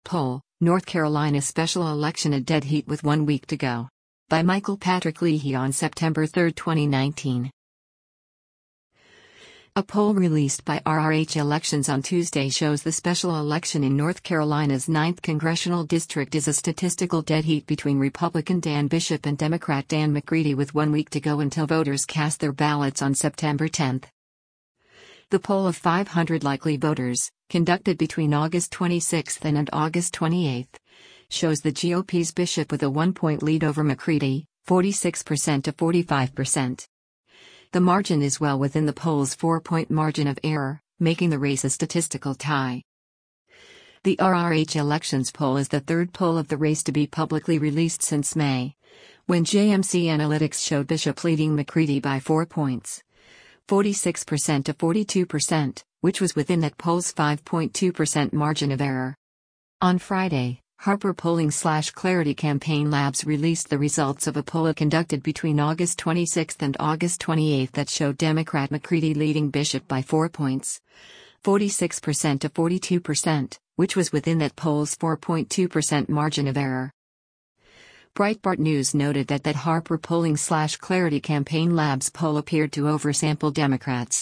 Poll, North Carolina Special Election a Dead Heat with 1 week to go. By Michael Patrick Leahy on September 3, 2019. A poll released by RRH Elections on Tuesday shows the special election in North Carolina's 9th Congressional District is a statistical dead heat between Republican Dan Bishop and Democrat Dan McCready with 1 week to go until voters cast their ballots on September 10. The poll of 500 likely voters, conducted between August 26 and August 28, shows the GOP's Bishop with a 1-point lead over McCready, 46% to 45%. The margin is well within the poll's 4-point margin of error, making the race a statistical tie. The RRH Elections poll is the third poll of the race to be publicly released since May, when JMC Analytics showed Bishop leading McCready by 4 points, 46% to 42%, which was within that poll's 5.2% margin of error. On Friday, Harper Polling/Clarity Campaign Labs released the results of a poll conducted between August 26 and August 28 that showed Democrat McCready leading Bishop by 4 points, 46% to 42%, which was within that poll's 4.2% margin of error. Breitbart News noted that Harper Polling/Clarity Campaign Labs poll appeared to oversample Democrats.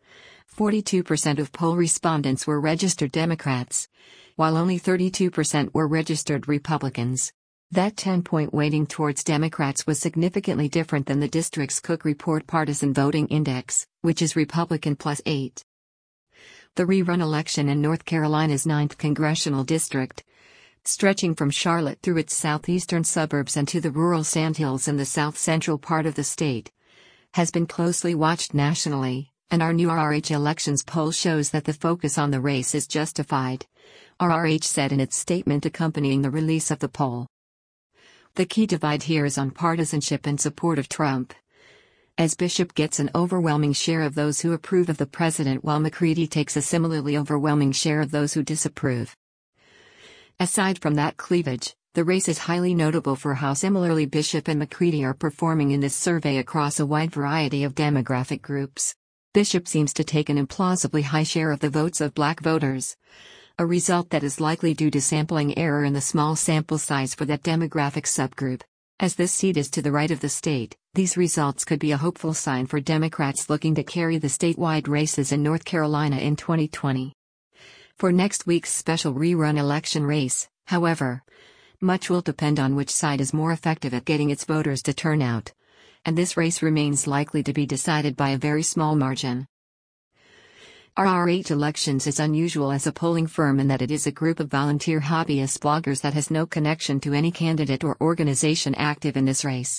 42% of poll respondents were registered Democrats, while only 32% were registered Republicans. That 10-point weighting towards Democrats was significantly different than the district's Cook Report Partisan Voting Index, which is Republican plus 8. The rerun election in North Carolina's 9th Congressional District, stretching from Charlotte through its southeastern suburbs and to the rural sandhills in the south-central part of the state, has been closely watched nationally, and our new RRH Elections poll shows that the focus on the race is justified, RRH said in its statement accompanying the release of the poll. The key divide here is on partisanship and support of Trump, as Bishop gets an overwhelming share of those who approve of the president while McCready takes a similarly overwhelming share of those who disapprove. Aside from that cleavage, the race is highly notable for how similarly Bishop and McCready are performing in this survey across a wide variety of demographic groups. Bishop seems to take an implausibly high share of the votes of black voters, a result that is likely due to sampling error in the small sample size for that demographic subgroup. As this seat is to the right of the state, these results could be a hopeful sign for Democrats looking to carry the statewide races in North Carolina in 2020. For next week's special rerun election race, however, much will depend on which side is more effective at getting its voters to turn out, and this race remains likely to be decided by a very small margin. RRH Elections is unusual as a polling firm in that it is a group of volunteer hobbyist bloggers that has no connection to any candidate or organization active in this race.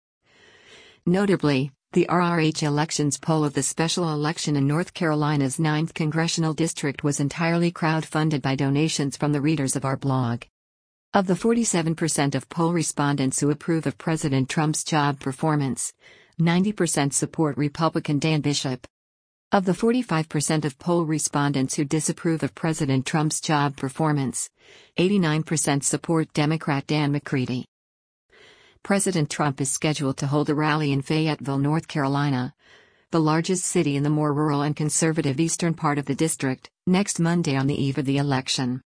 Notably, the RRH Elections poll of the special election in North Carolina's 9th Congressional District was entirely crowd-funded by donations from the readers of our blog. Of the 47% of poll respondents who approve of President Trump's job performance, 90% support Republican Dan Bishop. Of the 45% of poll respondents who disapprove of President Trump's job performance, 89% support Democrat Dan McCready. President Trump is scheduled to hold a rally in Fayetteville, North Carolina, the largest city in the more rural and conservative eastern part of the district, next Monday on the eve of the election.